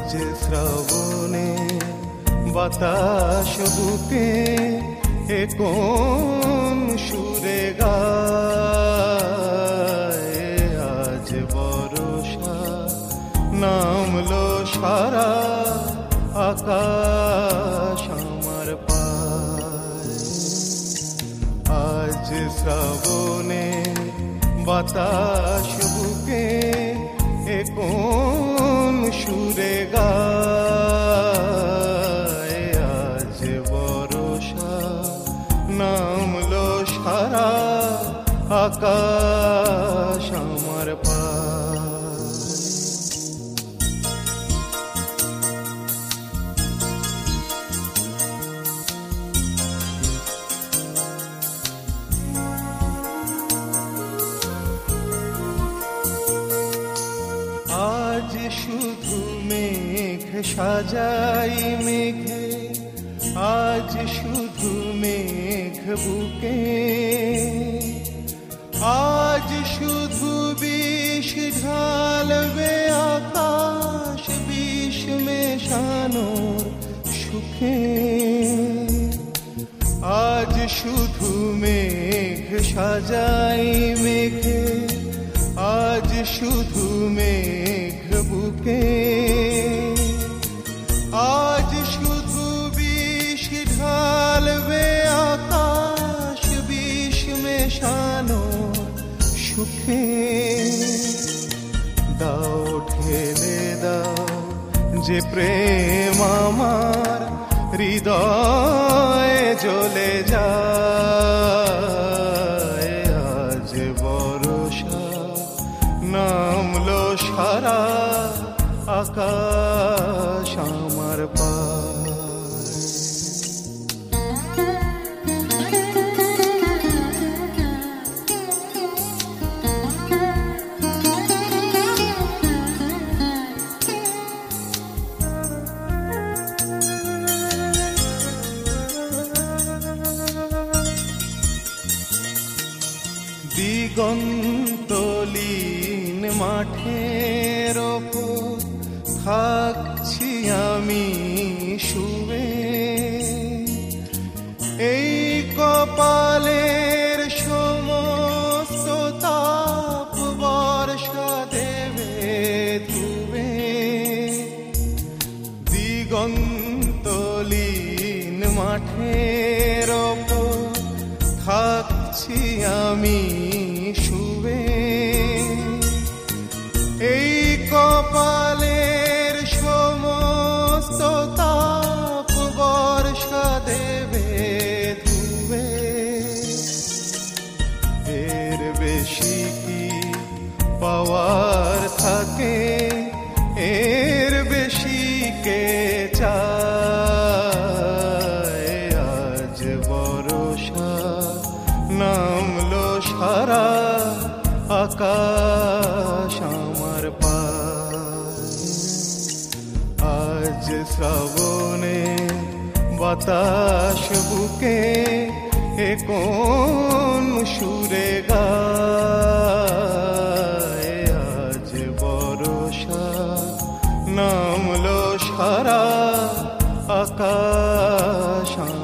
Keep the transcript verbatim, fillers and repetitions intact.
যে শ্রাবণে বাতাস বুকে এ কোন সুরে গায়, আজ বর্ষা নামলো সারা আকাশ আমার পায়। আজ শ্রাবণে বাতাস বুকে এ কোন সুরে গায়, আজ বর্ষা নামলো সারা আকাশ আমার পায়। আজ শুধু মেঘ সাজাই মেঘে, আজ শুধু মেঘ বুকে, আজ শুধু বিষ ঢালবে আকাশ বিষ মেশানোর সুখে। আজ শুধু মেঘ সাজাই মেঘে, আজ শুধু মেঘ বুকে, আজ শুধু বিষ ঢালবে আকাশ বিষ মেশানো সুখে। দাও ঢেলে দাও যে প্রেম আমার হৃদয়ে জ্বলে যায়, আজ বর্ষা নামলো সারা আকাশ আমার পায়। দিগন্তলীন মাঠের ওপর থাকছি আমি শুয়ে, এই কপালের সমস্ত তাপ বর্ষা দেবে ধুবে। দিগন্তলীন মাঠের ওপর থাকছি আমি শুয়ে, এই কপালের সমস্ত তাপ বর্ষা দেবে ধুবে। এর বেশি কি পাওয়ার থাকে, এর বেশি কে চায়, আজ বর্ষা নামলো সারা আকাশ আমার পায়। আজ শ্রাবণে বাতাস বুকে এ কোন সুরে গায়, আজ বর্ষা নামলো সারা আকাশ।